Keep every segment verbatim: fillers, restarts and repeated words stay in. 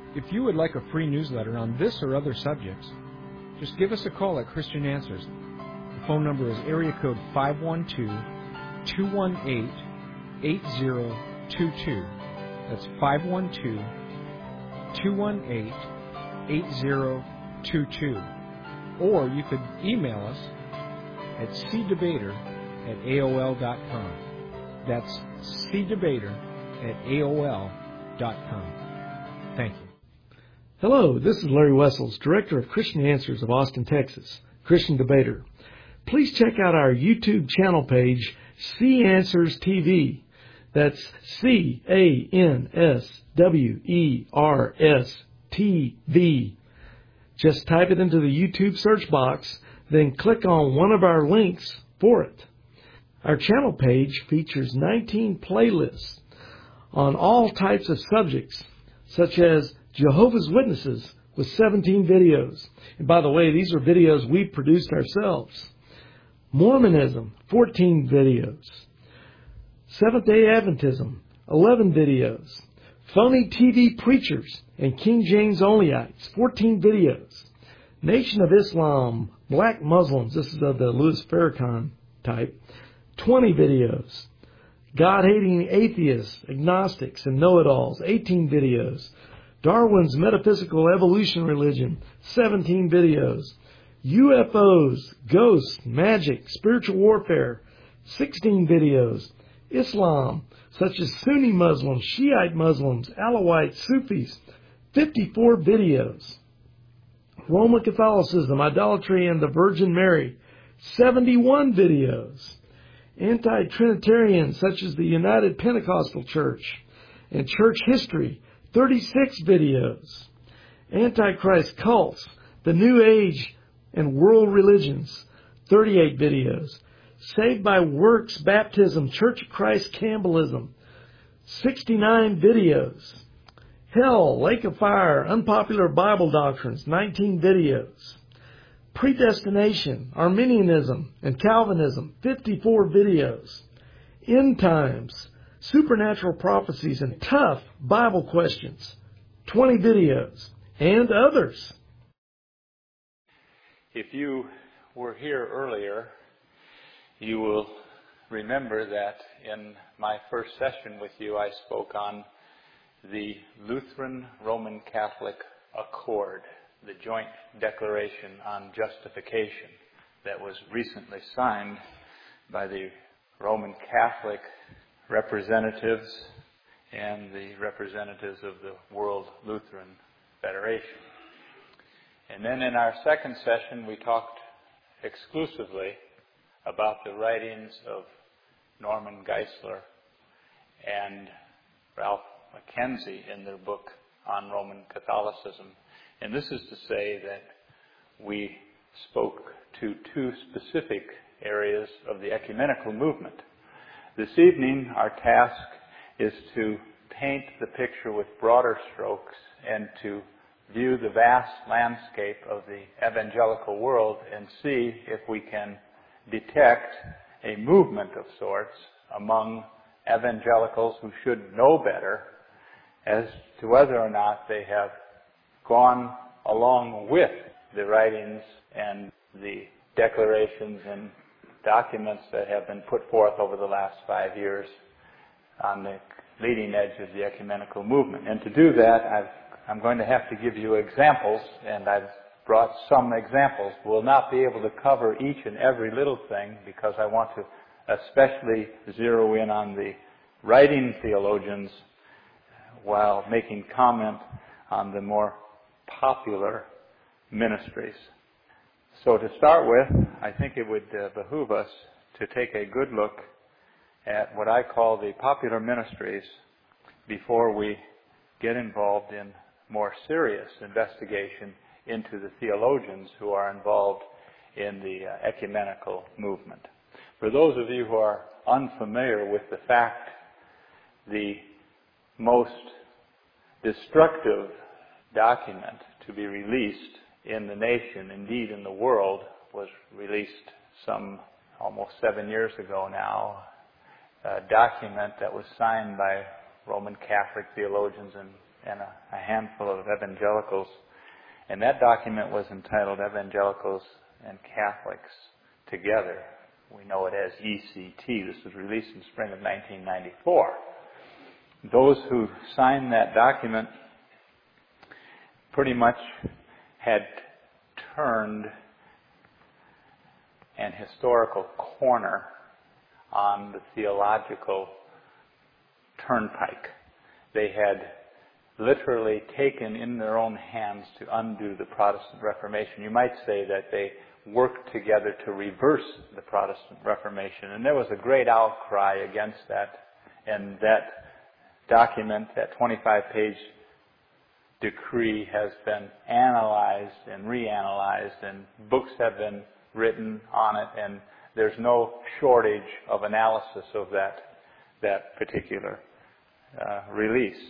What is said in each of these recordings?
If you would like a free newsletter on this or other subjects, just give us a call at Christian Answers. The phone number is area code five one two, two one eight, eight zero two two. That's five one two, two one eight, eight zero two two. Or you could email us at c debater at A O L dot com. That's c debater at A O L dot com. Thank you. Hello, this is Larry Wessels, Director of Christian Answers of Austin, Texas, Christian Debater. Please check out our YouTube channel page, C Answers T V. That's C A N S W E R S T V. Just type it into the YouTube search box, then click on one of our links for it. Our channel page features nineteen playlists on all types of subjects, such as Jehovah's Witnesses with seventeen videos. And by the way, these are videos we produced ourselves. Mormonism, fourteen videos. Seventh-day Adventism, eleven videos. Phony T V preachers and King James Onlyites, fourteen videos. Nation of Islam, Black Muslims, this is of the Louis Farrakhan type, twenty videos. God-hating atheists, agnostics, and know-it-alls, eighteen videos. Darwin's Metaphysical Evolution Religion, seventeen videos. U F Os, ghosts, magic, spiritual warfare, sixteen videos. Islam, such as Sunni Muslims, Shiite Muslims, Alawites, Sufis, fifty-four videos. Roman Catholicism, idolatry, and the Virgin Mary, seventy-one videos. Anti-Trinitarians, such as the United Pentecostal Church, and church history, thirty-six videos. Antichrist cults, the New Age and world religions, thirty-eight videos. Saved by Works Baptism, Church of Christ Campbellism, sixty-nine videos. Hell, Lake of Fire, Unpopular Bible Doctrines, nineteen videos. Predestination, Arminianism, and Calvinism, fifty-four videos. End Times, Supernatural Prophecies, and Tough Bible Questions, twenty videos, and others. If you were here earlier, you will remember that in my first session with you, I spoke on the Lutheran Roman Catholic Accord, the joint declaration on justification that was recently signed by the Roman Catholic representatives and the representatives of the World Lutheran Federation. And then in our second session, we talked exclusively about the writings of Norman Geisler and Ralph Mackenzie in their book on Roman Catholicism. And this is to say that we spoke to two specific areas of the ecumenical movement. This evening, our task is to paint the picture with broader strokes and to view the vast landscape of the evangelical world and see if we can detect a movement of sorts among evangelicals who should know better as to whether or not they have gone along with the writings and the declarations and documents that have been put forth over the last five years on the leading edge of the ecumenical movement. And to do that, I've, I'm going to have to give you examples, and I've brought some examples. We'll not be able to cover each and every little thing because I want to especially zero in on the writing theologians while making comment on the more popular ministries. So to start with, I think it would uh, behoove us to take a good look at what I call the popular ministries before we get involved in more serious investigation into the theologians who are involved in the uh, ecumenical movement. For those of you who are unfamiliar with the fact, the most destructive document to be released in the nation, indeed in the world, was released some almost seven years ago now, a document that was signed by Roman Catholic theologians and and a, a handful of evangelicals. And that document was entitled Evangelicals and Catholics Together. We know it as E C T. This was released in spring of nineteen ninety-four. Those who signed that document pretty much had turned an historical corner on the theological turnpike. They had literally taken in their own hands to undo the Protestant Reformation. You might say that they worked together to reverse the Protestant Reformation. And there was a great outcry against that. And that document, that twenty-five page decree, has been analyzed and reanalyzed, and books have been written on it, and there's no shortage of analysis of that, that particular uh, release.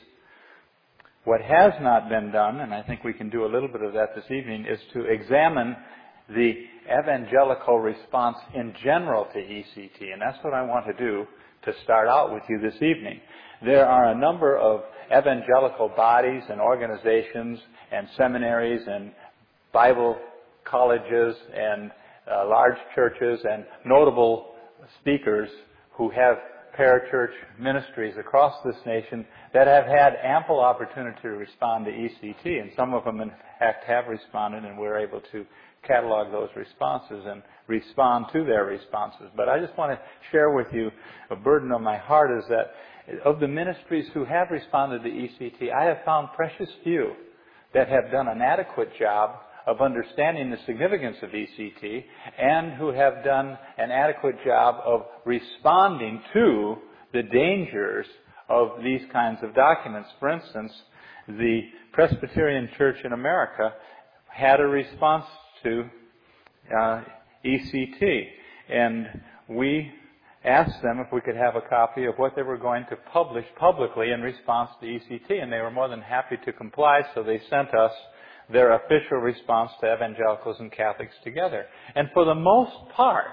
What has not been done, and I think we can do a little bit of that this evening, is to examine the evangelical response in general to E C T. And that's what I want to do to start out with you this evening. There are a number of evangelical bodies and organizations and seminaries and Bible colleges and uh, large churches and notable speakers who have parachurch ministries across this nation that have had ample opportunity to respond to E C T, and some of them in fact have responded, and we're able to catalog those responses and respond to their responses. But I just want to share with you a burden on my heart is that of the ministries who have responded to E C T, I have found precious few that have done an adequate job of understanding the significance of E C T and who have done an adequate job of responding to the dangers of these kinds of documents. For instance, the Presbyterian Church in America had a response to uh, E C T, and we asked them if we could have a copy of what they were going to publish publicly in response to E C T, and they were more than happy to comply, so they sent us their official response to Evangelicals and Catholics Together. And for the most part,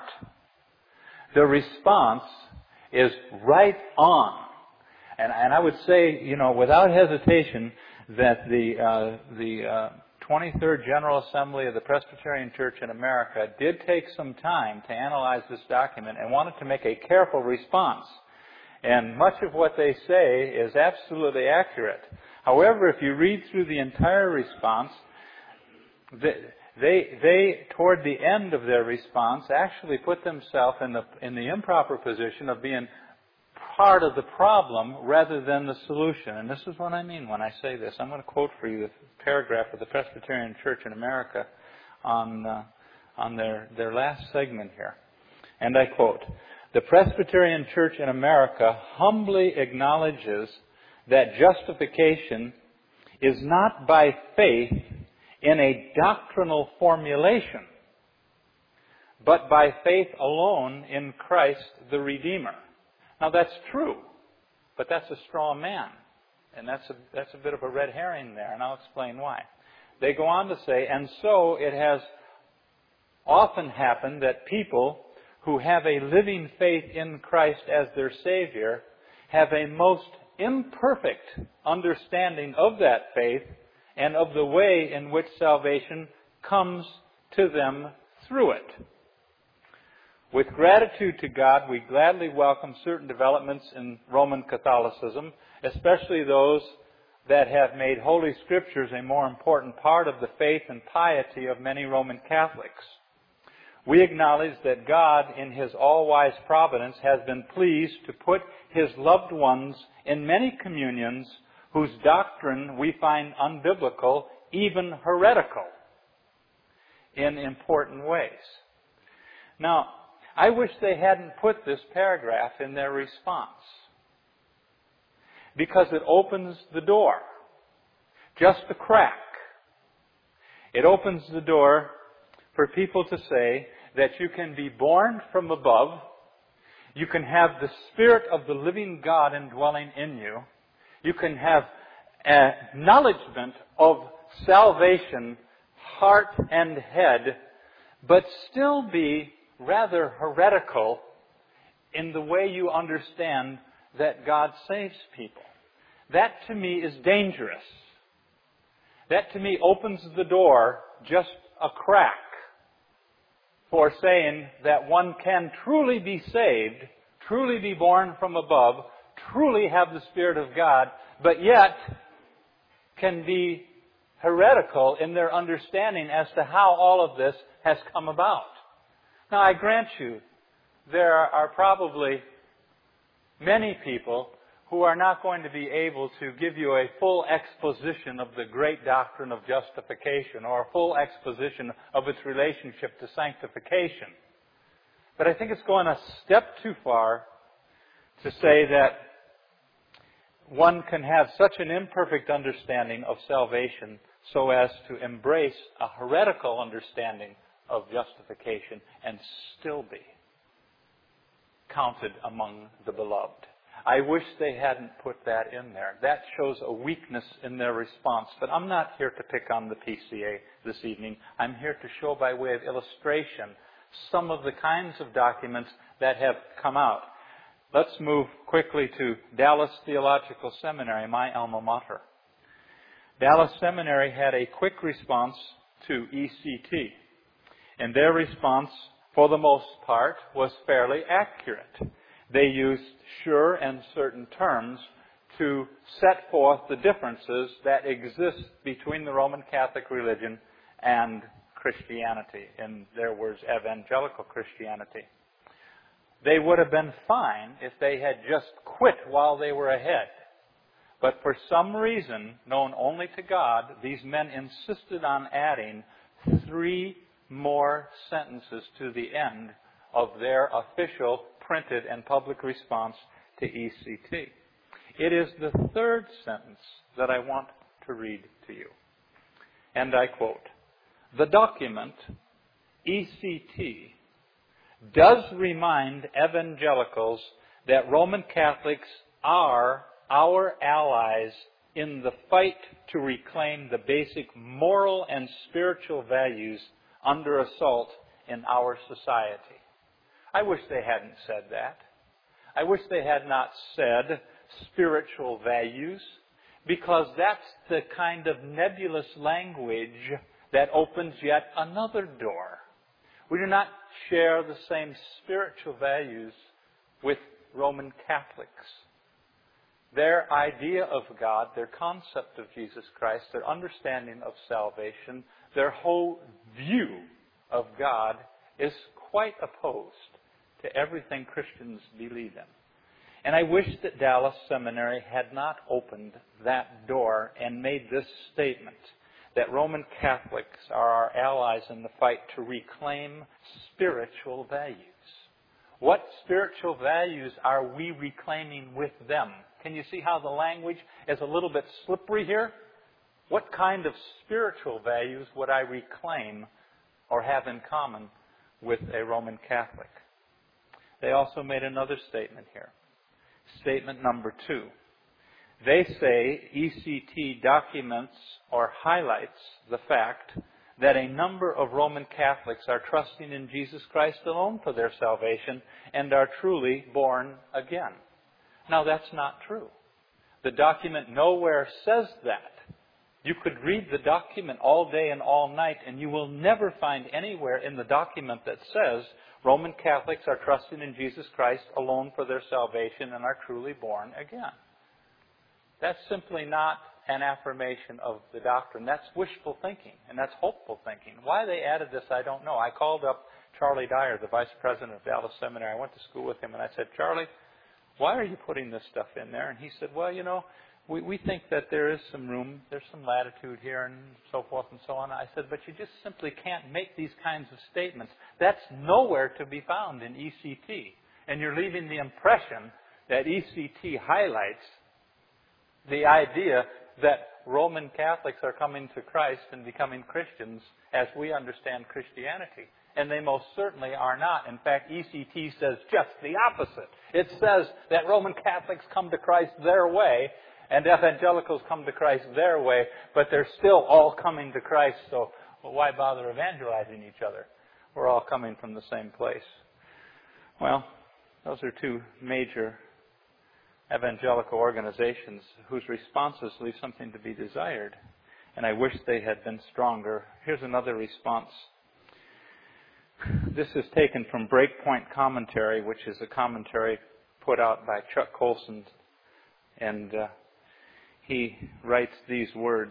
the response is right on. And, and I would say, you know, without hesitation, that the uh, the uh, twenty-third General Assembly of the Presbyterian Church in America did take some time to analyze this document and wanted to make a careful response. And much of what they say is absolutely accurate. However, if you read through the entire response, they, they, they toward the end of their response, actually put themselves in the, in the improper position of being part of the problem rather than the solution. And this is what I mean when I say this. I'm going to quote for you the paragraph of the Presbyterian Church in America on, uh, on their, their last segment here. And I quote, "The Presbyterian Church in America humbly acknowledges that justification is not by faith in a doctrinal formulation, but by faith alone in Christ the Redeemer." Now that's true, but that's a straw man. And that's a, that's a bit of a red herring there, and I'll explain why. They go on to say, and so it has often happened that people who have a living faith in Christ as their Savior have a most imperfect understanding of that faith and of the way in which salvation comes to them through it. With gratitude to God, we gladly welcome certain developments in Roman Catholicism, especially those that have made Holy Scriptures a more important part of the faith and piety of many Roman Catholics. We acknowledge that God, in His all-wise providence, has been pleased to put His loved ones in many communions whose doctrine we find unbiblical, even heretical, in important ways. Now, I wish they hadn't put this paragraph in their response, because it opens the door, just a crack. It opens the door for people to say that you can be born from above, you can have the Spirit of the living God indwelling in you, you can have acknowledgement of salvation, heart and head, but still be rather heretical in the way you understand that God saves people. That to me is dangerous. That to me opens the door just a crack for saying that one can truly be saved, truly be born from above, truly have the Spirit of God, but yet can be heretical in their understanding as to how all of this has come about. Now, I grant you, there are probably many people who are not going to be able to give you a full exposition of the great doctrine of justification or a full exposition of its relationship to sanctification. But I think it's going a step too far to say that one can have such an imperfect understanding of salvation so as to embrace a heretical understanding of justification and still be counted among the beloved. I wish they hadn't put that in there. That shows a weakness in their response. But I'm not here to pick on the P C A this evening. I'm here to show by way of illustration some of the kinds of documents that have come out. Let's move quickly to Dallas Theological Seminary, my alma mater. Dallas Seminary had a quick response to E C T. And their response, for the most part, was fairly accurate. They used sure and certain terms to set forth the differences that exist between the Roman Catholic religion and Christianity. In their words, evangelical Christianity. They would have been fine if they had just quit while they were ahead. But for some reason, known only to God, these men insisted on adding three more sentences to the end of their official printed and public response to E C T. It is the third sentence that I want to read to you. And I quote, "The document, E C T, does remind evangelicals that Roman Catholics are our allies in the fight to reclaim the basic moral and spiritual values under assault in our society." I wish they hadn't said that. I wish they had not said spiritual values, because that's the kind of nebulous language that opens yet another door. We do not share the same spiritual values with Roman Catholics. Their idea of God, their concept of Jesus Christ, their understanding of salvation, their whole view of God is quite opposed to everything Christians believe in. And I wish that Dallas Seminary had not opened that door and made this statement, that Roman Catholics are our allies in the fight to reclaim spiritual values. What spiritual values are we reclaiming with them? Can you see how the language is a little bit slippery here? What kind of spiritual values would I reclaim or have in common with a Roman Catholic? They also made another statement here. Statement number two. They say E C T documents or highlights the fact that a number of Roman Catholics are trusting in Jesus Christ alone for their salvation and are truly born again. Now, that's not true. The document nowhere says that. You could read the document all day and all night, and you will never find anywhere in the document that says Roman Catholics are trusting in Jesus Christ alone for their salvation and are truly born again. That's simply not an affirmation of the doctrine. That's wishful thinking, and that's hopeful thinking. Why they added this, I don't know. I called up Charlie Dyer, the vice president of Dallas Seminary. I went to school with him, and I said, "Charlie, why are you putting this stuff in there?" And he said, "Well, you know, we, we think that there is some room, there's some latitude here and so forth and so on." I said, "But you just simply can't make these kinds of statements. That's nowhere to be found in E C T. And you're leaving the impression that E C T highlights the idea that Roman Catholics are coming to Christ and becoming Christians as we understand Christianity. And they most certainly are not. In fact, E C T says just the opposite. It says that Roman Catholics come to Christ their way and evangelicals come to Christ their way, but they're still all coming to Christ, so well, why bother evangelizing each other? We're all coming from the same place. Well, those are two major evangelical organizations whose responses leave something to be desired. And I wish they had been stronger. Here's another response. This is taken from Breakpoint Commentary, which is a commentary put out by Chuck Colson. And uh, he writes these words.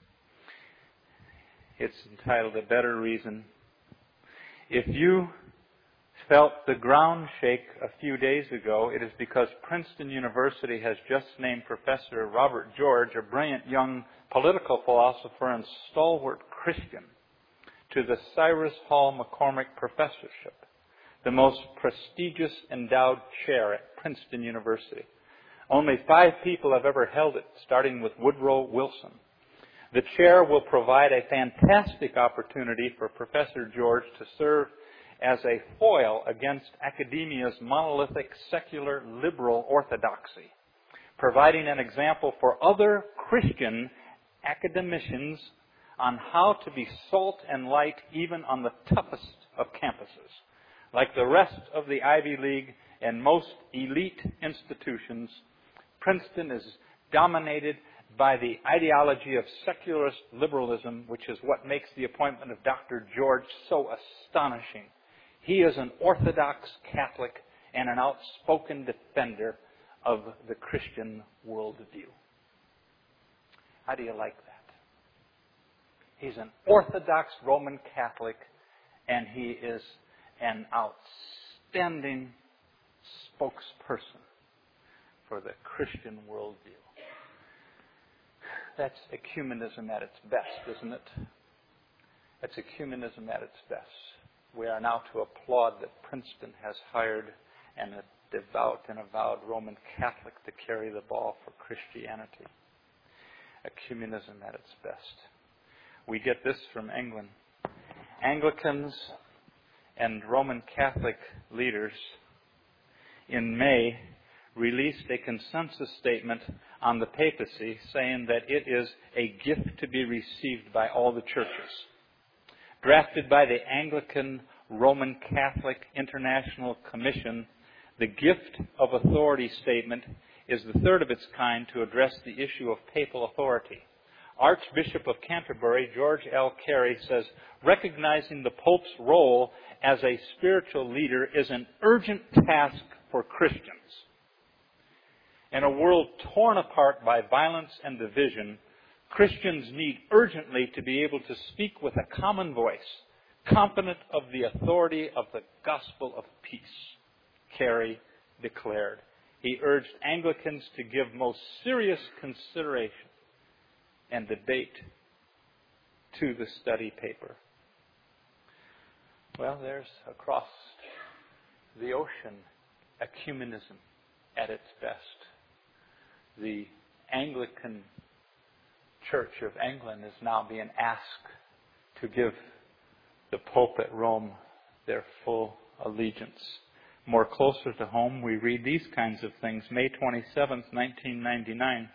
It's entitled, A Better Reason. If you felt the ground shake a few days ago, it is because Princeton University has just named Professor Robert George, a brilliant young political philosopher and stalwart Christian, to the Cyrus Hall McCormick Professorship, the most prestigious endowed chair at Princeton University. Only five people have ever held it, starting with Woodrow Wilson. The chair will provide a fantastic opportunity for Professor George to serve as a foil against academia's monolithic secular liberal orthodoxy, providing an example for other Christian academicians on how to be salt and light even on the toughest of campuses. Like the rest of the Ivy League and most elite institutions, Princeton is dominated by the ideology of secularist liberalism, which is what makes the appointment of Doctor George so astonishing. He is an Orthodox Catholic and an outspoken defender of the Christian worldview. How do you like that? He's an Orthodox Roman Catholic, and he is an outstanding spokesperson for the Christian worldview. That's ecumenism at its best, isn't it? That's ecumenism at its best. We are now to applaud that Princeton has hired an, a devout and avowed Roman Catholic to carry the ball for Christianity. Ecumenism at its best. We get this from England. Anglicans and Roman Catholic leaders in May released a consensus statement on the papacy saying that it is a gift to be received by all the churches. Drafted by the Anglican Roman Catholic International Commission, the Gift of Authority statement is the third of its kind to address the issue of papal authority. Archbishop of Canterbury, George L. Carey, says, recognizing the Pope's role as a spiritual leader is an urgent task for Christians. In a world torn apart by violence and division, Christians need urgently to be able to speak with a common voice, confident of the authority of the gospel of peace, Carey declared. He urged Anglicans to give most serious consideration and debate to the study paper. Well, there's across the ocean ecumenism at its best. The Anglican Church of England is now being asked to give the Pope at Rome their full allegiance. More closer to home, we read these kinds of things. May twenty-seventh, nineteen ninety-nine.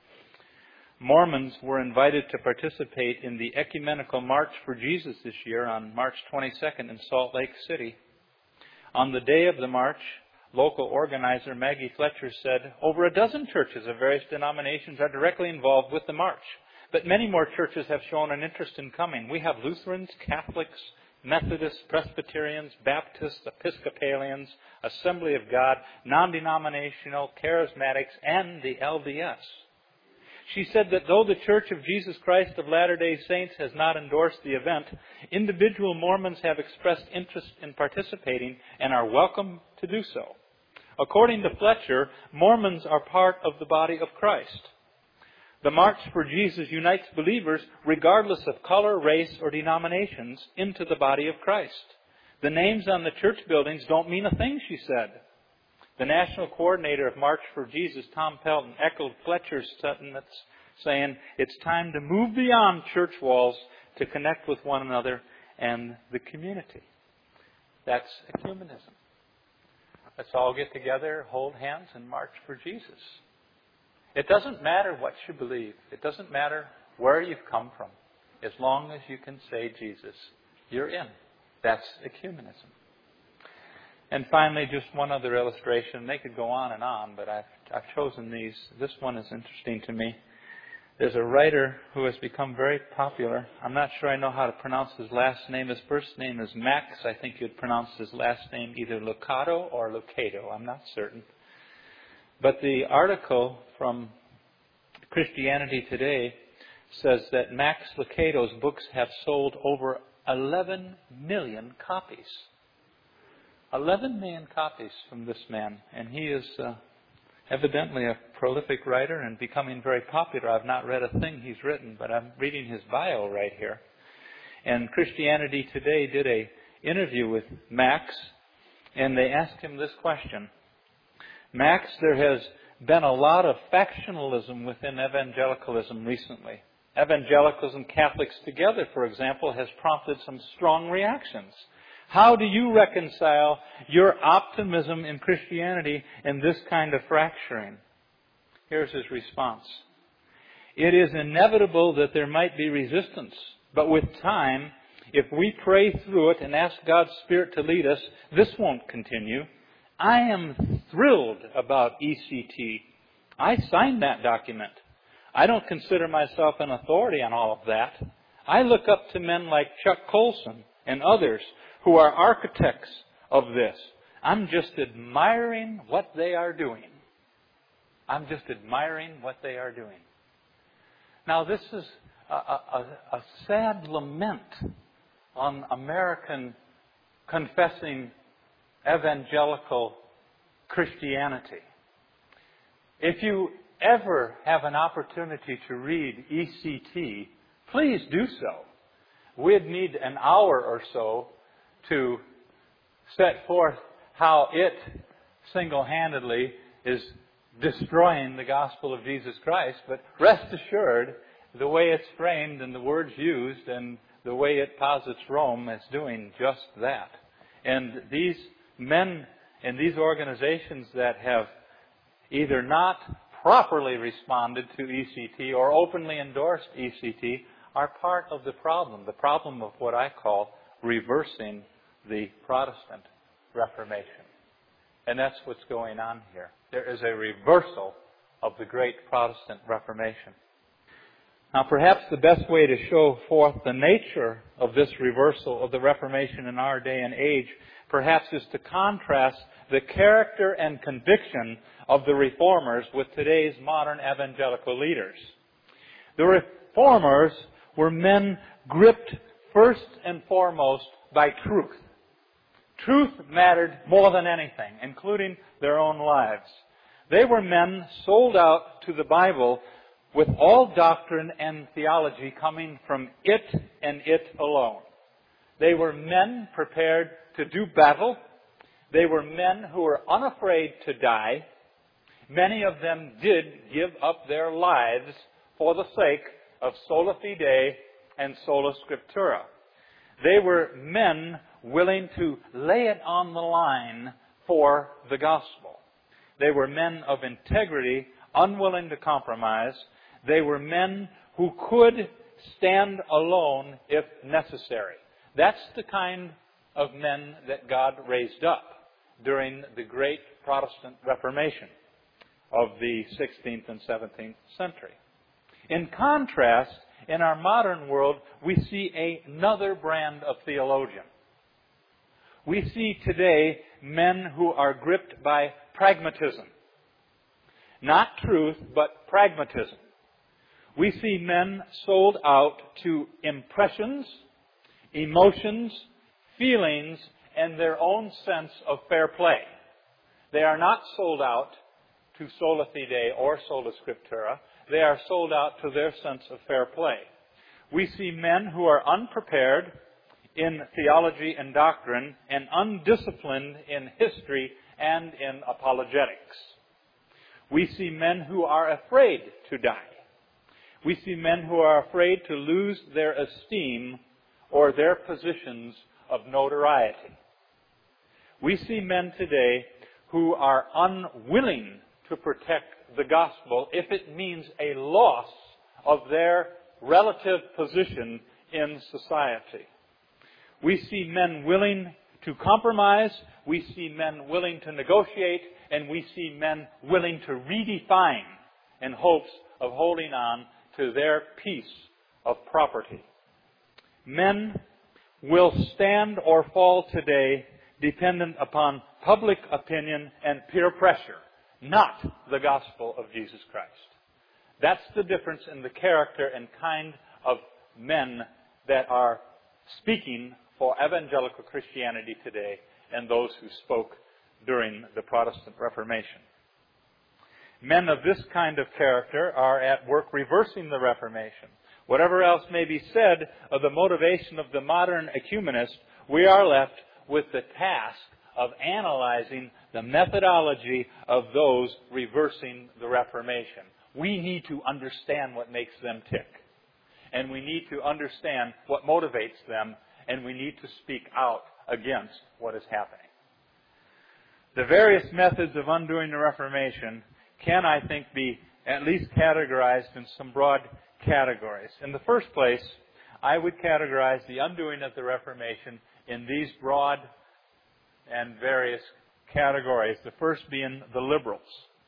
Mormons were invited to participate in the Ecumenical March for Jesus this year on March twenty-second in Salt Lake City. On the day of the march, local organizer Maggie Fletcher said, over a dozen churches of various denominations are directly involved with the march, but many more churches have shown an interest in coming. We have Lutherans, Catholics, Methodists, Presbyterians, Baptists, Episcopalians, Assembly of God, non-denominational, Charismatics, and the L D S. She said that though the Church of Jesus Christ of Latter-day Saints has not endorsed the event, individual Mormons have expressed interest in participating and are welcome to do so. According to Fletcher, Mormons are part of the body of Christ. The March for Jesus unites believers, regardless of color, race, or denominations, into the body of Christ. The names on the church buildings don't mean a thing, she said. The national coordinator of March for Jesus, Tom Pelton, echoed Fletcher's sentence, saying, it's time to move beyond church walls to connect with one another and the community. That's ecumenism. Let's all get together, hold hands, and march for Jesus. It doesn't matter what you believe. It doesn't matter where you've come from. As long as you can say Jesus, you're in. That's ecumenism. And finally, just one other illustration. They could go on and on, but I've, I've chosen these. This one is interesting to me. There's a writer who has become very popular. I'm not sure I know how to pronounce his last name. His first name is Max. I think you'd pronounce his last name either Lucado or Lucado. I'm not certain. But the article from Christianity Today says that Max Lucado's books have sold over eleven million copies. eleven million copies from this man. And he is uh, evidently a prolific writer and becoming very popular. I've not read a thing he's written, but I'm reading his bio right here. And Christianity Today did a interview with Max, and they asked him this question. Max, there has been a lot of factionalism within evangelicalism recently. Evangelicals and Catholics together, for example, has prompted some strong reactions. How do you reconcile your optimism in Christianity and this kind of fracturing? Here's his response. It is inevitable that there might be resistance, but with time, if we pray through it and ask God's Spirit to lead us, this won't continue. I am thrilled about E C T. I signed that document. I don't consider myself an authority on all of that. I look up to men like Chuck Colson and others who are architects of this. I'm just admiring what they are doing. I'm just admiring what they are doing. Now, this is a, a, a sad lament on American confessing evangelical Christianity. If you ever have an opportunity to read E C T, please do so. We'd need an hour or so to set forth how it single-handedly is destroying the gospel of Jesus Christ. But rest assured, the way it's framed and the words used and the way it posits Rome is doing just that. And these men and these organizations that have either not properly responded to E C T or openly endorsed E C T are part of the problem, the problem of what I call reversing the Protestant Reformation. And that's what's going on here. There is a reversal of the great Protestant Reformation. Now, perhaps the best way to show forth the nature of this reversal of the Reformation in our day and age, perhaps is to contrast the character and conviction of the Reformers with today's modern evangelical leaders. The Reformers were men gripped first and foremost by truth. Truth mattered more than anything, including their own lives. They were men sold out to the Bible with all doctrine and theology coming from it and it alone. They were men prepared to do battle. They were men who were unafraid to die. Many of them did give up their lives for the sake of sola fide and sola scriptura. They were men willing to lay it on the line for the gospel. They were men of integrity, unwilling to compromise. They were men who could stand alone if necessary. That's the kind of men that God raised up during the great Protestant Reformation of the sixteenth and seventeenth century. In contrast, in our modern world, we see another brand of theologian. We see today men who are gripped by pragmatism. Not truth, but pragmatism. We see men sold out to impressions, emotions, feelings, and their own sense of fair play. They are not sold out to sola fide or sola scriptura. They are sold out to their sense of fair play. We see men who are unprepared in theology and doctrine and undisciplined in history and in apologetics. We see men who are afraid to die. We see men who are afraid to lose their esteem or their positions of notoriety. We see men today who are unwilling to protect the gospel if it means a loss of their relative position in society. We see men willing to compromise. We see men willing to negotiate. And we see men willing to redefine in hopes of holding on to their piece of property. Men will stand or fall today dependent upon public opinion and peer pressure, not the gospel of Jesus Christ. That's the difference in the character and kind of men that are speaking for evangelical Christianity today and those who spoke during the Protestant Reformation. Men of this kind of character are at work reversing the Reformation. Whatever else may be said of the motivation of the modern ecumenist, we are left with the task of analyzing the methodology of those reversing the Reformation. We need to understand what makes them tick. And we need to understand what motivates them. And we need to speak out against what is happening. The various methods of undoing the Reformation can, I think, be at least categorized in some broad categories. In the first place, I would categorize the undoing of the Reformation in these broad and various categories. The first being the liberals.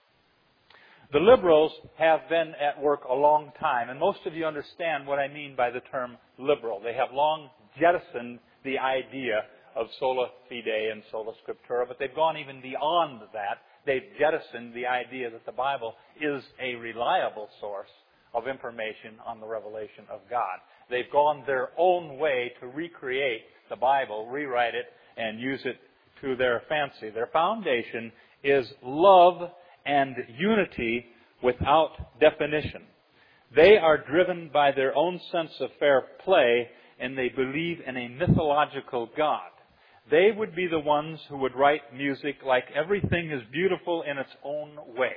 The liberals have been at work a long time, and most of you understand what I mean by the term liberal. They have long jettisoned the idea of sola fide and sola scriptura, but they've gone even beyond that. They've jettisoned the idea that the Bible is a reliable source of information on the revelation of God. They've gone their own way to recreate the Bible, rewrite it, and use it to their fancy. Their foundation is love and unity without definition. They are driven by their own sense of fair play, and they believe in a mythological God. They would be the ones who would write music like everything is beautiful in its own way.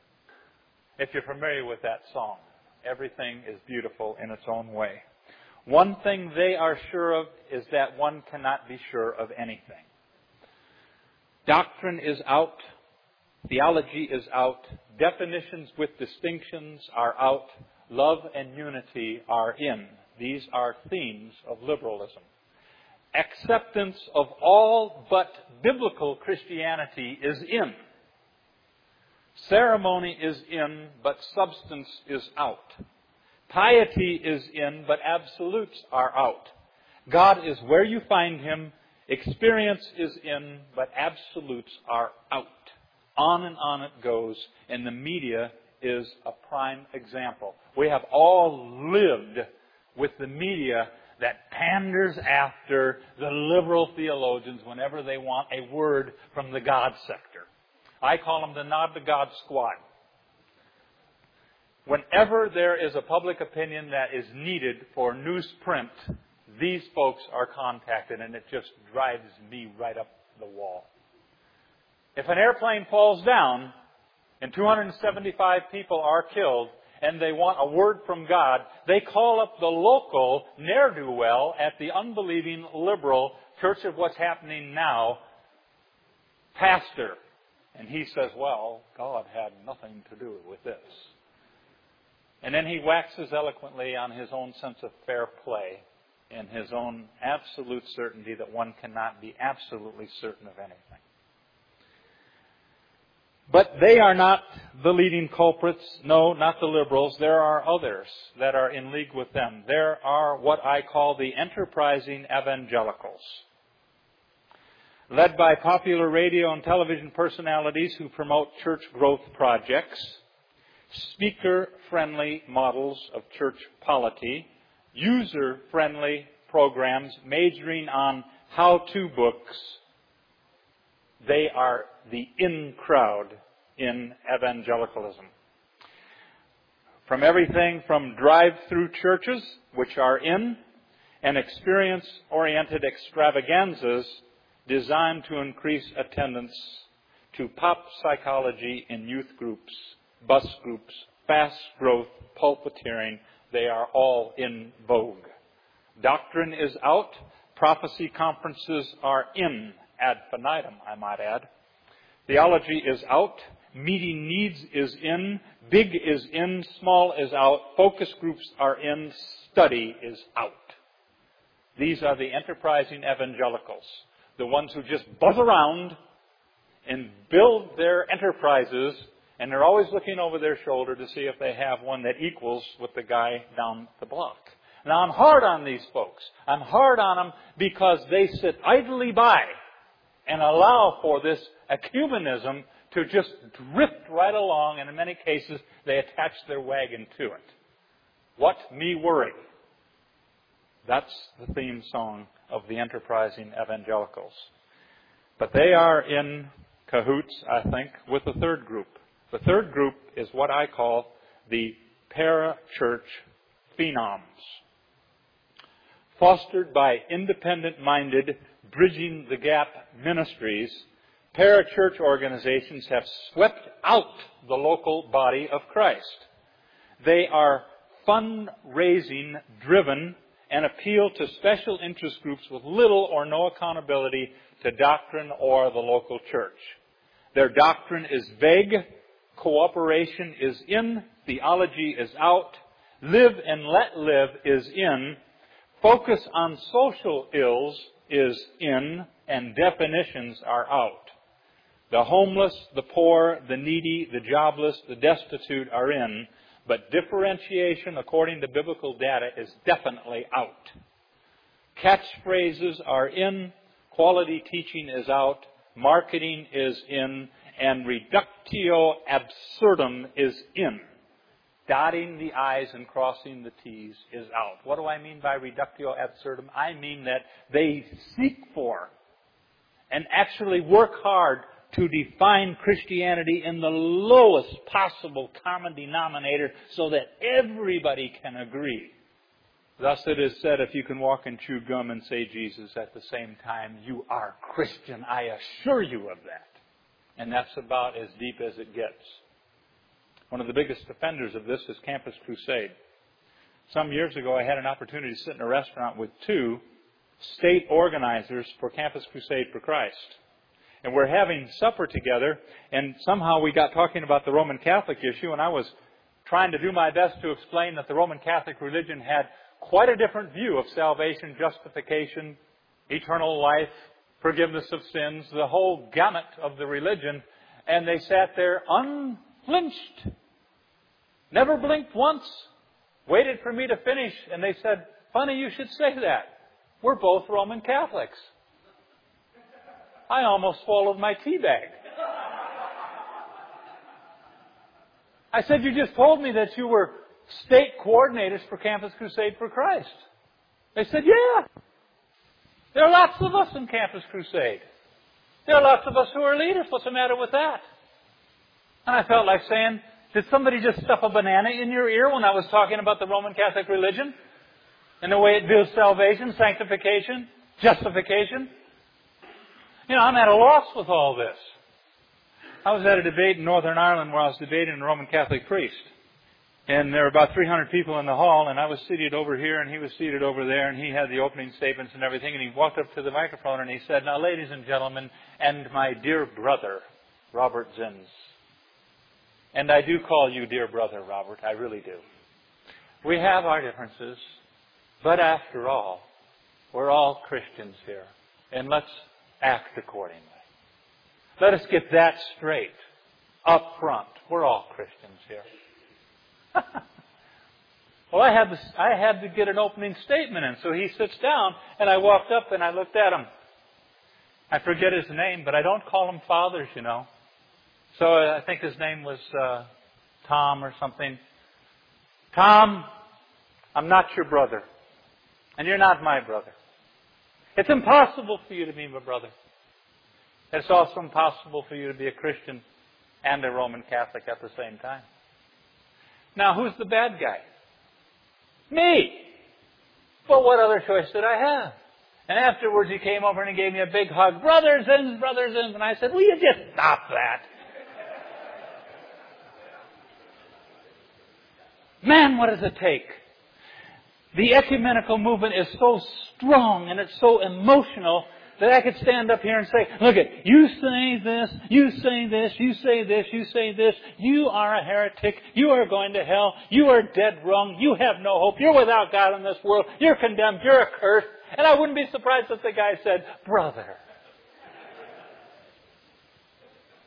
If you're familiar with that song, everything is beautiful in its own way. One thing they are sure of is that one cannot be sure of anything. Doctrine is out. Theology is out. Definitions with distinctions are out. Love and unity are in. These are themes of liberalism. Acceptance of all but biblical Christianity is in. Ceremony is in, but substance is out. Piety is in, but absolutes are out. God is where you find Him. Experience is in, but absolutes are out. On and on it goes, and the media is a prime example. We have all lived with the media that panders after the liberal theologians whenever they want a word from the God sector. I call them the nod to God squad. Whenever there is a public opinion that is needed for newsprint, these folks are contacted, and it just drives me right up the wall. If an airplane falls down and two hundred seventy-five people are killed, and they want a word from God, they call up the local ne'er-do-well at the unbelieving liberal Church of What's Happening Now pastor. And he says, well, God had nothing to do with this. And then he waxes eloquently on his own sense of fair play and his own absolute certainty that one cannot be absolutely certain of anything. But they are not the leading culprits. No, not the liberals. There are others that are in league with them. There are what I call the enterprising evangelicals, led by popular radio and television personalities who promote church growth projects, speaker-friendly models of church polity, user-friendly programs majoring on how-to books. They are the in crowd in evangelicalism. From everything from drive-through churches, which are in, and experience-oriented extravaganzas designed to increase attendance, to pop psychology in youth groups, bus groups, fast growth, pulpiteering, they are all in vogue. Doctrine is out. Prophecy conferences are in. Ad infinitum, I might add. Theology is out. Meeting needs is in. Big is in. Small is out. Focus groups are in. Study is out. These are the enterprising evangelicals. the ones who just buzz around and build their enterprises, and they're always looking over their shoulder to see if they have one that equals with the guy down the block. Now, I'm hard on these folks. I'm hard on them because they sit idly by and allow for this ecumenism to just drift right along, and in many cases, they attach their wagon to it. What me worry? That's the theme song of the enterprising evangelicals. But they are in cahoots, I think, with the third group. The third group is what I call the para-church phenoms. Fostered by independent-minded, bridging the gap ministries, para-church organizations have swept out the local body of Christ. They are fundraising driven and appeal to special interest groups with little or no accountability to doctrine or the local church. Their doctrine is vague, cooperation is in, theology is out, live and let live is in, focus on social ills is in, and definitions are out. The homeless, the poor, the needy, the jobless, the destitute are in, but differentiation according to biblical data is definitely out. Catchphrases are in, quality teaching is out, marketing is in, and reductio absurdum is in. Dotting the I's and crossing the T's is out. What do I mean by reductio absurdum? I mean that they seek for and actually work hard to define Christianity in the lowest possible common denominator so that everybody can agree. Thus it is said, if you can walk and chew gum and say Jesus at the same time, you are Christian. I assure you of that. And that's about as deep as it gets. One of the biggest offenders of this is Campus Crusade. Some years ago, I had an opportunity to sit in a restaurant with two state organizers for Campus Crusade for Christ. And we're having supper together, and somehow we got talking about the Roman Catholic issue, and I was trying to do my best to explain that the Roman Catholic religion had quite a different view of salvation, justification, eternal life, forgiveness of sins, the whole gamut of the religion. And they sat there unflinched, never blinked once, waited for me to finish, and they said, funny you should say that. We're both Roman Catholics. I almost swallowed my tea bag. I said, you just told me that you were state coordinators for Campus Crusade for Christ. They said, yeah. There are lots of us in Campus Crusade. There are lots of us who are leaders. What's the matter with that? And I felt like saying, did somebody just stuff a banana in your ear when I was talking about the Roman Catholic religion? And the way it views salvation, sanctification, justification? You know, I'm at a loss with all this. I was at a debate in Northern Ireland where I was debating a Roman Catholic priest. And there were about three hundred people in the hall, and I was seated over here, and he was seated over there, and he had the opening statements and everything, and he walked up to the microphone and he said, now, ladies and gentlemen, and my dear brother, Robert Zins. And I do call you dear brother, Robert, I really do. We have our differences, but after all, we're all Christians here, and let's act accordingly. Let us get that straight up front. We're all Christians here. Well, I had, to, I had to get an opening statement in, so he sits down, and I walked up and I looked at him. I forget his name, but I don't call him fathers, you know. So I think his name was uh, Tom or something. Tom, I'm not your brother, and you're not my brother. It's impossible for you to be my brother. It's also impossible for you to be a Christian and a Roman Catholic at the same time. Now, who's the bad guy? Me. But what other choice did I have? And afterwards he came over and he gave me a big hug. Brothers and brothers and... And I said, will you just stop that? Man, what does it take? The ecumenical movement is so strong and it's so emotional that I could stand up here and say, look it, you say this, you say this, you say this, you say this, you are a heretic, you are going to hell, you are dead wrong, you have no hope, you're without God in this world, you're condemned, you're accursed. And I wouldn't be surprised if the guy said, brother.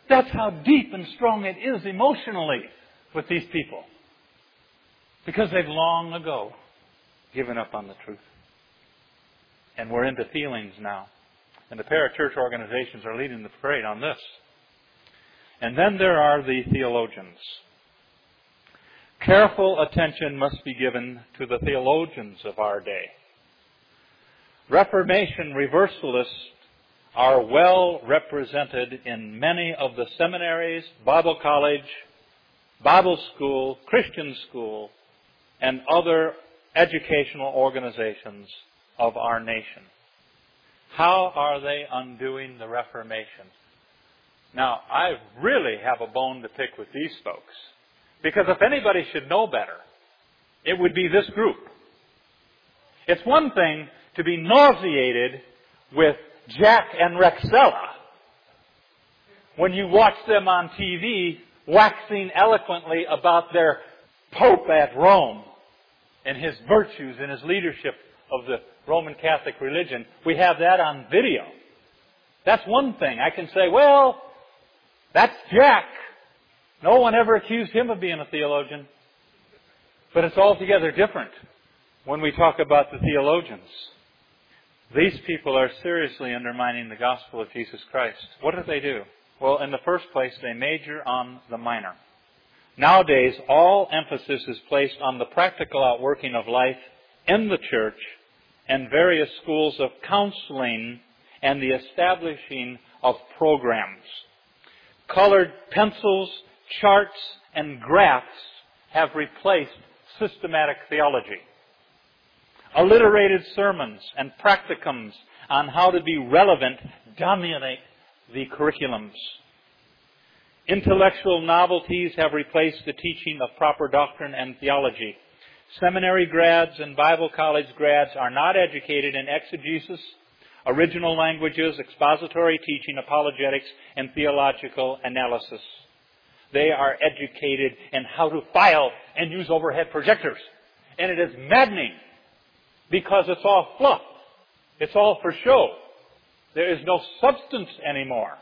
That's how deep and strong it is emotionally with these people. Because they've long ago given up on the truth. And we're into feelings now. And the parachurch organizations are leading the parade on this. And then there are the theologians. Careful attention must be given to the theologians of our day. Reformation reversalists are well represented in many of the seminaries, Bible college, Bible school, Christian school, and other educational organizations of our nation. How are they undoing the Reformation? Now, I really have a bone to pick with these folks. Because if anybody should know better, it would be this group. It's one thing to be nauseated with Jack and Rexella when you watch them on T V waxing eloquently about their Pope at Rome and his virtues and his leadership of the Roman Catholic religion. We have that on video. That's one thing. I can say, well, that's Jack. No one ever accused him of being a theologian. But it's altogether different when we talk about the theologians. These people are seriously undermining the gospel of Jesus Christ. What do they do? Well, in the first place, they major on the minor. Nowadays, all emphasis is placed on the practical outworking of life in the church and various schools of counseling and the establishing of programs. Colored pencils, charts, and graphs have replaced systematic theology. Alliterated sermons and practicums on how to be relevant dominate the curriculums. Intellectual novelties have replaced the teaching of proper doctrine and theology. Seminary grads and Bible college grads are not educated in exegesis, original languages, expository teaching, apologetics, and theological analysis. They are educated in how to file and use overhead projectors. And it is maddening because it's all fluff. It's all for show. There is no substance anymore.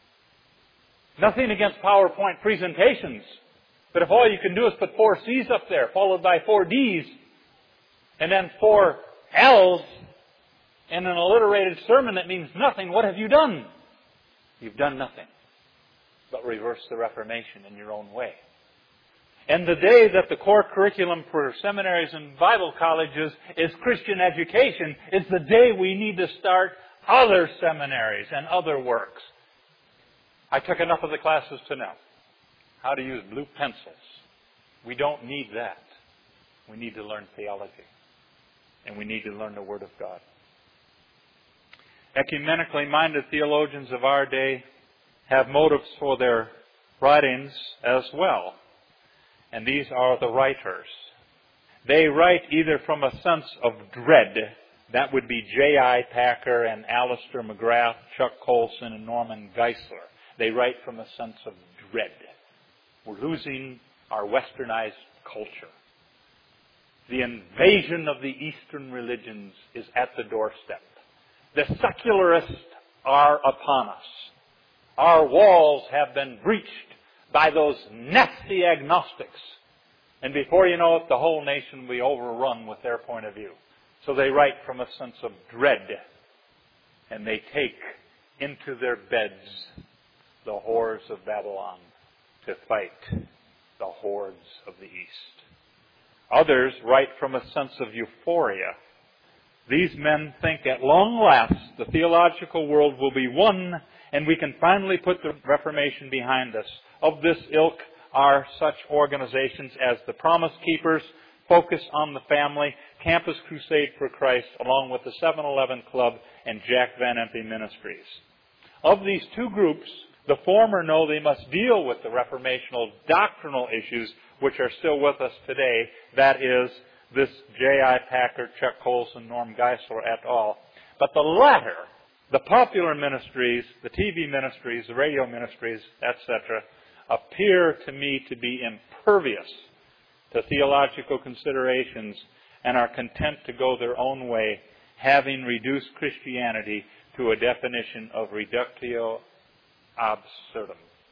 Nothing against PowerPoint presentations. But if all you can do is put four C's up there, followed by four D's, and then four L's, in an alliterated sermon that means nothing, what have you done? You've done nothing but reverse the Reformation in your own way. And the day that the core curriculum for seminaries and Bible colleges is Christian education is the day we need to start other seminaries and other works. I took enough of the classes to know how to use blue pencils. We don't need that. We need to learn theology. And we need to learn the Word of God. Ecumenically minded theologians of our day have motives for their writings as well. And these are the writers. They write either from a sense of dread. That would be J I Packer and Alistair McGrath, Chuck Colson, and Norman Geisler. They write from a sense of dread. We're losing our westernized culture. The invasion of the Eastern religions is at the doorstep. The secularists are upon us. Our walls have been breached by those nasty agnostics. And before you know it, the whole nation will be overrun with their point of view. So they write from a sense of dread. And they take into their beds the horrors of Babylon to fight the hordes of the East. Others write from a sense of euphoria. These men think at long last the theological world will be won and we can finally put the Reformation behind us. Of this ilk are such organizations as the Promise Keepers, Focus on the Family, Campus Crusade for Christ, along with the seven eleven Club and Jack Van Impe Ministries. Of these two groups, the former know they must deal with the reformational doctrinal issues which are still with us today. That is, this J I Packer, Chuck Colson, Norm Geisler et al. But the latter, the popular ministries, the T V ministries, the radio ministries, et cetera, appear to me to be impervious to theological considerations and are content to go their own way, having reduced Christianity to a definition of reductio absurdum.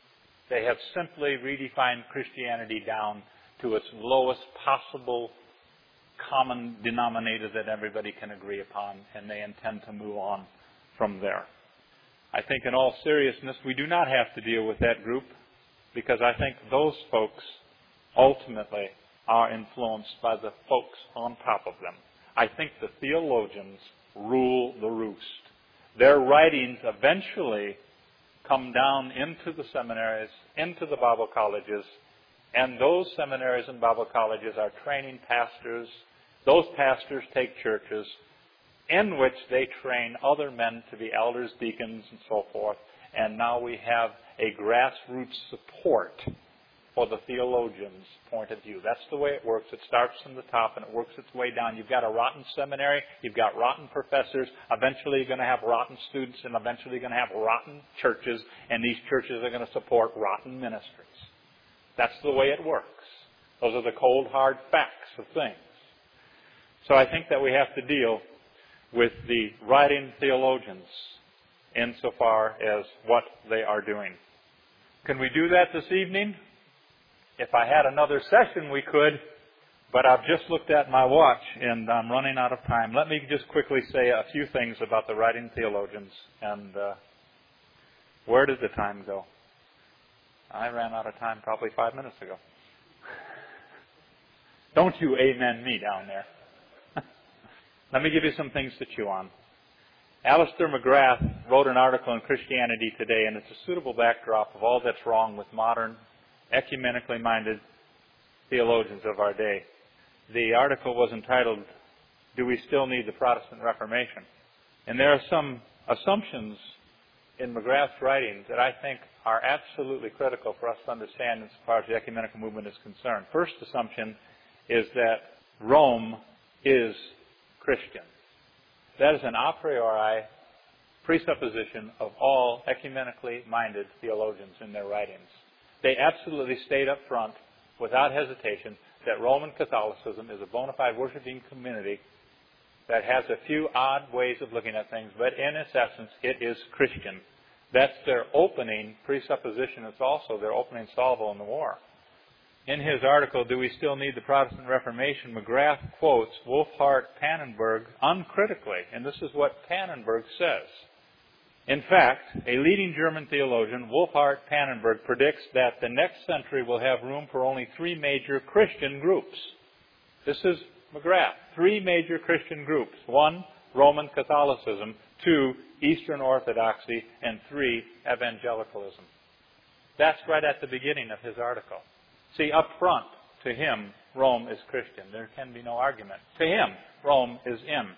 They have simply redefined Christianity down to its lowest possible common denominator that everybody can agree upon, and they intend to move on from there. I think in all seriousness, we do not have to deal with that group, because I think those folks ultimately are influenced by the folks on top of them. I think the theologians rule the roost. Their writings eventually come down into the seminaries, into the Bible colleges, and those seminaries and Bible colleges are training pastors. Those pastors take churches in which they train other men to be elders, deacons, and so forth. And now we have a grassroots support for the theologian's point of view. That's the way it works. It starts from the top and it works its way down. You've got a rotten seminary, you've got rotten professors, eventually you're going to have rotten students, and eventually you're going to have rotten churches, and these churches are going to support rotten ministries. That's the way it works. Those are the cold, hard facts of things. So I think that we have to deal with the writing theologians insofar as what they are doing. Can we do that this evening? If I had another session, we could, but I've just looked at my watch and I'm running out of time. Let me just quickly say a few things about the writing theologians. And uh, where did the time go? I ran out of time probably five minutes ago. Don't you amen me down there. Let me give you some things to chew on. Alistair McGrath wrote an article in Christianity Today, and it's a suitable backdrop of all that's wrong with modern, ecumenically minded theologians of our day. The article was entitled, "Do We Still Need the Protestant Reformation?" And there are some assumptions in McGrath's writings that I think are absolutely critical for us to understand as far as the ecumenical movement is concerned. First assumption is that Rome is Christian. That is an a priori presupposition of all ecumenically minded theologians in their writings. They absolutely state up front, without hesitation, that Roman Catholicism is a bona fide worshiping community that has a few odd ways of looking at things, but in its essence, it is Christian. That's their opening presupposition. It's also their opening salvo in the war. In his article, "Do We Still Need the Protestant Reformation?" McGrath quotes Wolfhart Pannenberg uncritically, and this is what Pannenberg says. In fact, a leading German theologian, Wolfhart Pannenberg, predicts that the next century will have room for only three major Christian groups. This is McGrath. Three major Christian groups. One, Roman Catholicism. Two, Eastern Orthodoxy. And three, evangelicalism. That's right at the beginning of his article. See, up front, to him, Rome is Christian. There can be no argument. To him, Rome is in.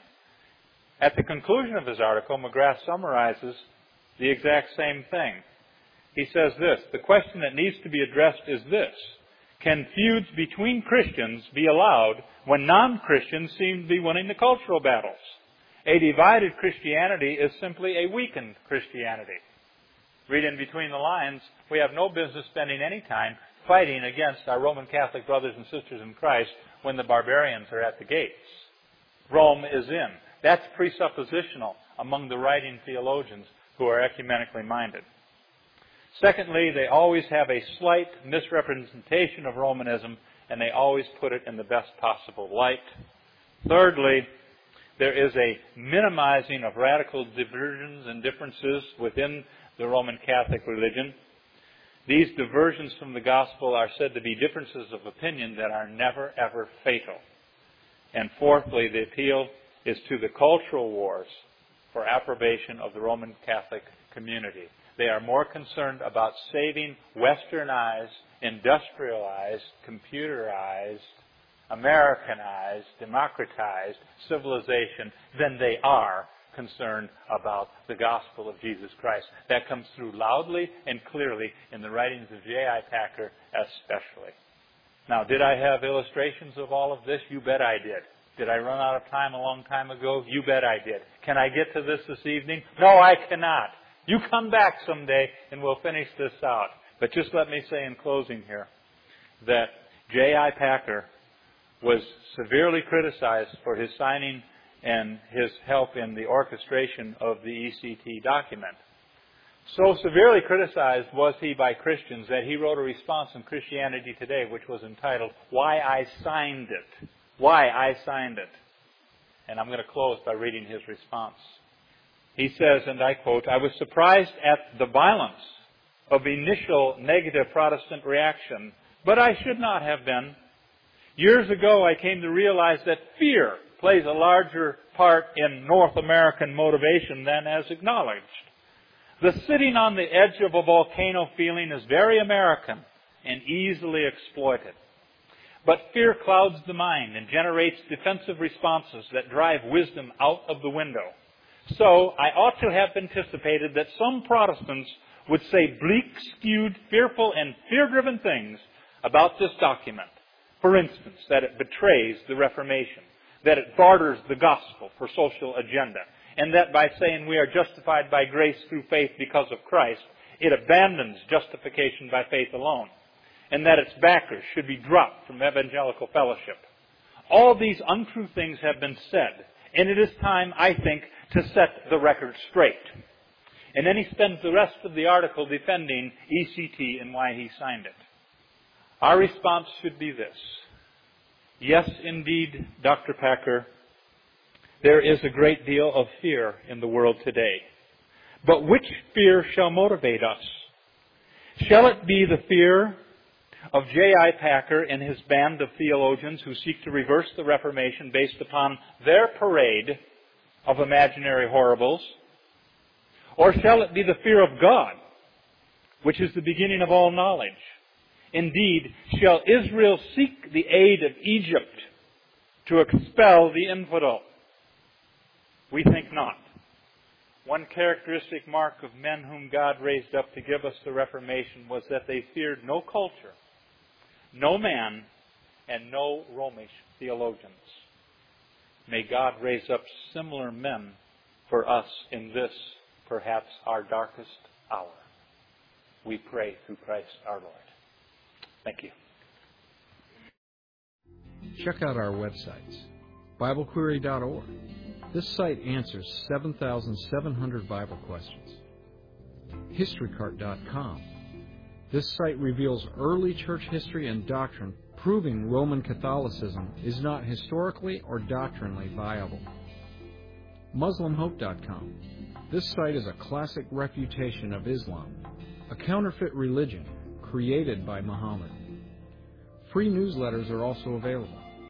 At the conclusion of his article, McGrath summarizes the exact same thing. He says this: "The question that needs to be addressed is this: can feuds between Christians be allowed when non-Christians seem to be winning the cultural battles? A divided Christianity is simply a weakened Christianity." Read in between the lines, we have no business spending any time fighting against our Roman Catholic brothers and sisters in Christ when the barbarians are at the gates. Rome is in. That's presuppositional among the writing theologians who are ecumenically minded. Secondly, they always have a slight misrepresentation of Romanism, and they always put it in the best possible light. Thirdly, there is a minimizing of radical diversions and differences within the Roman Catholic religion. These diversions from the gospel are said to be differences of opinion that are never, ever fatal. And fourthly, the appeal is to the cultural wars for approbation of the Roman Catholic community. They are more concerned about saving westernized, industrialized, computerized, Americanized, democratized civilization than they are concerned about the gospel of Jesus Christ. That comes through loudly and clearly in the writings of J I Packer especially. Now, did I have illustrations of all of this? You bet I did. Did I run out of time a long time ago? You bet I did. Can I get to this this evening? No, I cannot. You come back someday and we'll finish this out. But just let me say in closing here that J I Packer was severely criticized for his signing and his help in the orchestration of the E C T document. So severely criticized was he by Christians that he wrote a response in Christianity Today which was entitled, Why I Signed It. Why I Signed It. And I'm going to close by reading his response. He says, and I quote, I was surprised at the violence of initial negative Protestant reaction, but I should not have been. Years ago, I came to realize that fear plays a larger part in North American motivation than as acknowledged. The sitting on the edge of a volcano feeling is very American and easily exploited. But fear clouds the mind and generates defensive responses that drive wisdom out of the window. So, I ought to have anticipated that some Protestants would say bleak, skewed, fearful, and fear-driven things about this document. For instance, that it betrays the Reformation, that it barters the gospel for social agenda, and that by saying we are justified by grace through faith because of Christ, it abandons justification by faith alone, and that its backers should be dropped from evangelical fellowship. All these untrue things have been said, and it is time, I think, to set the record straight. And then he spends the rest of the article defending E C T and why he signed it. Our response should be this. Yes, indeed, Doctor Packer, there is a great deal of fear in the world today. But which fear shall motivate us? Shall it be the fear of J I Packer and his band of theologians who seek to reverse the Reformation based upon their parade of imaginary horribles? Or shall it be the fear of God, which is the beginning of all knowledge? Indeed, shall Israel seek the aid of Egypt to expel the infidel? We think not. One characteristic mark of men whom God raised up to give us the Reformation was that they feared no culture, no man, and no Romish theologians. May God raise up similar men for us in this, perhaps our darkest hour. We pray through Christ our Lord. Thank you. Check out our websites, Bible Query dot org. This site answers seven thousand seven hundred Bible questions. History Cart dot com. This site reveals early church history and doctrine, proving Roman Catholicism is not historically or doctrinally viable. Muslim Hope dot com. This site is a classic refutation of Islam, a counterfeit religion created by Muhammad. Free newsletters are also available.